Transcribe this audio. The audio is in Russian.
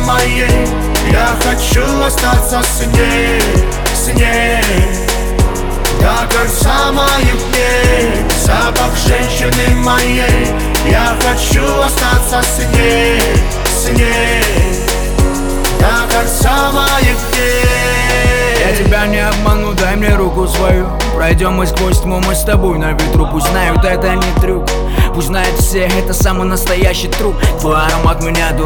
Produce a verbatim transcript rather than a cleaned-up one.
моей. Я хочу остаться с ней, с ней до конца моих дней. Запах женщины моей. Я хочу остаться с ней, с ней до конца моих дней. Я тебя не обману, дай мне руку свою. Пройдем мы сквозь тьму, мы с тобой на ветру. Пусть знают, это не трюк, пусть знают все, это самый настоящий труп. Твой аромат меня